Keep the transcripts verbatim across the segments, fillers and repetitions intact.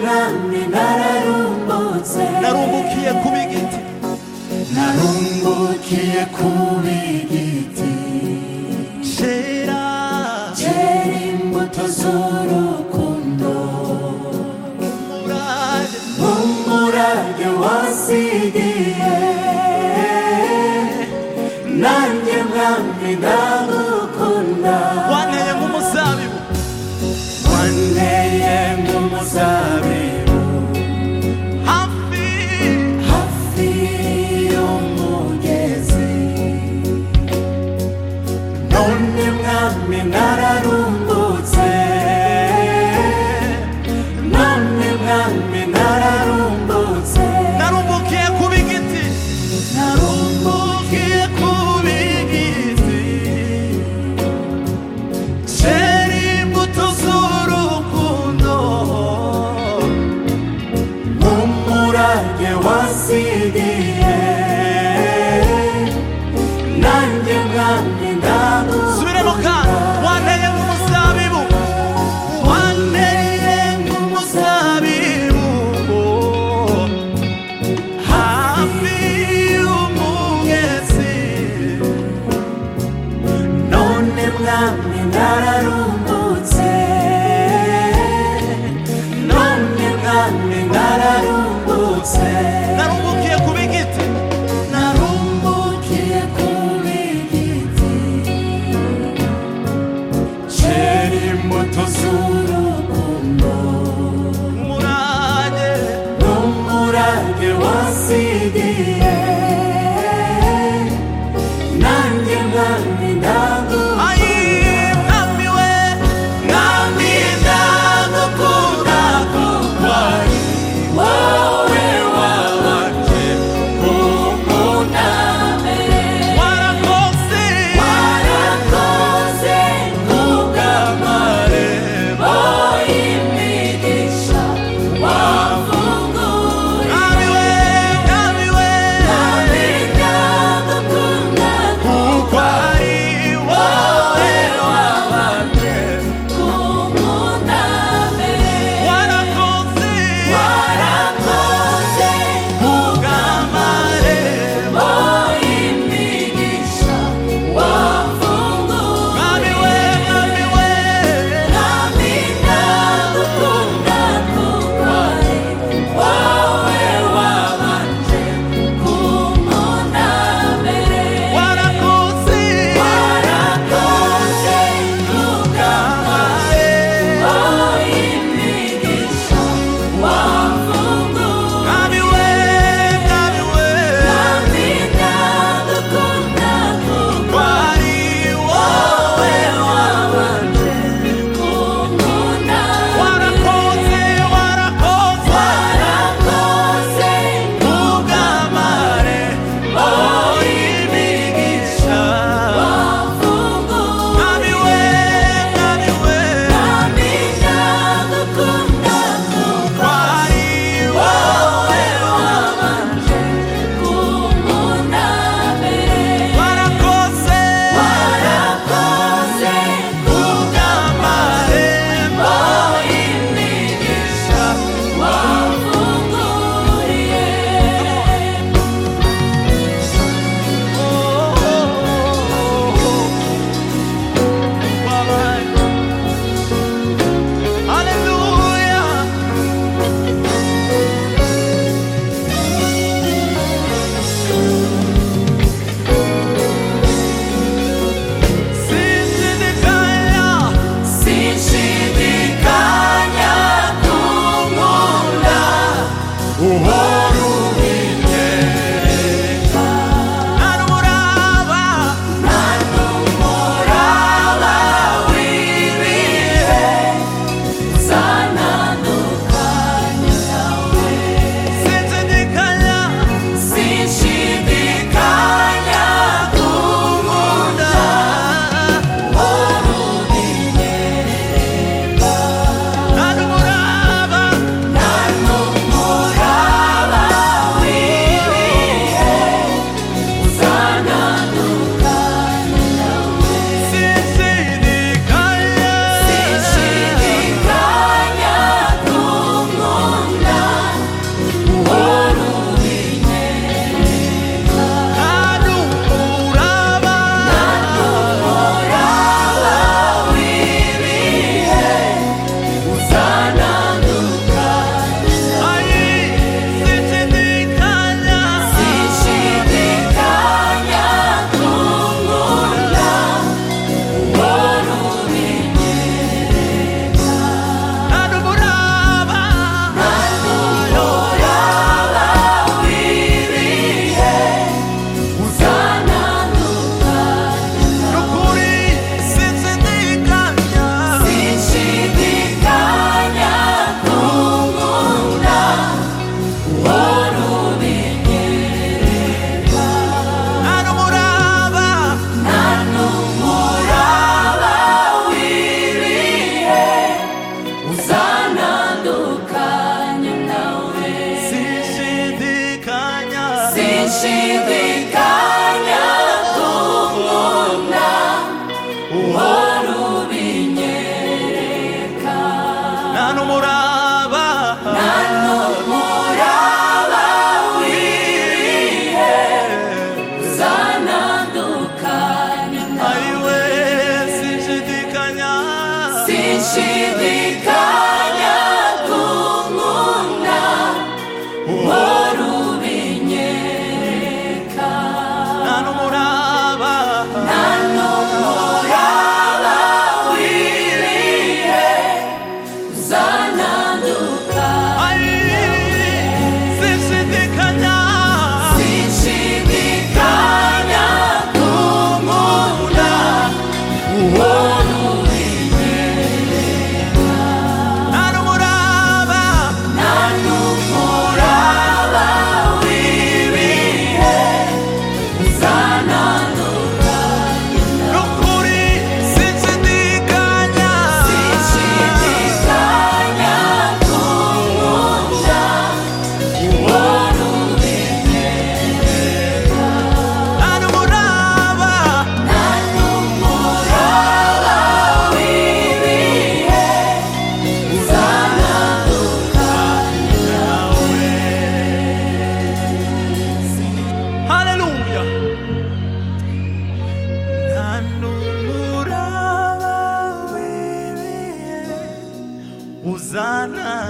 mwami nararumbutse narumbukiye kuba igiti narumbukiye kuba igiti cyera cyera imbuto z'urukundo umurage umurage wasigiye nanjye mwami ndagukunda wanteye nk'umuzabibu wanteye nk'umuzabibu hafi hafi y'umugezi none mwami nararumbutse none mwami nararumbutse narumbukiye kuba igiti narumbukiye kuba igiti cyera imbuto z'urukundo umurage wasigiye nanjye mwami ndagukunda subiremo kandi wanteye nk'umuzabibu wanteye nk'umuzabibu hafi y'umugezi none mwami nararumbutse none mwami nararumbutse narumbukiye kuba igiti narumbukiye kuba igiti cyera imbuto z'urukundo umurage n'umurage wasigiye nanjye mwami ndagukunda ayi mwami we mwami ndagukunda kuko ari wowe wabanje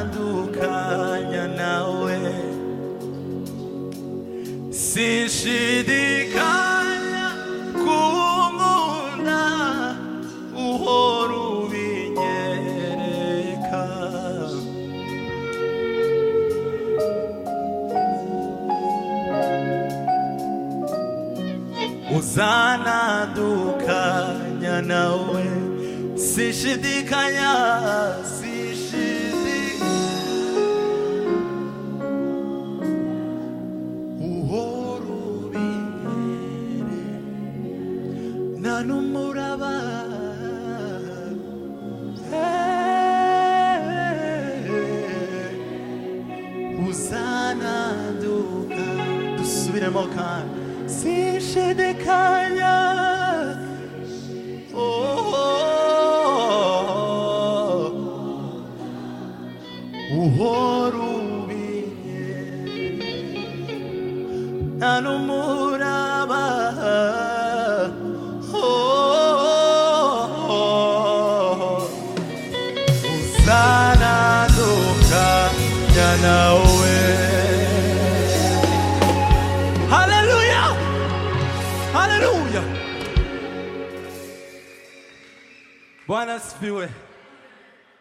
uzanandukanya nawe sinshidikanya kunkunda uhora ubinyereka uzanandukanya nawe sinshidikanya numuraba uzananduka dusubiremo kandi sinshidikanya uhora ubinye nta numuraba uzanandukanya nawe. Haleluya, haleluya. Bwana asifiwe.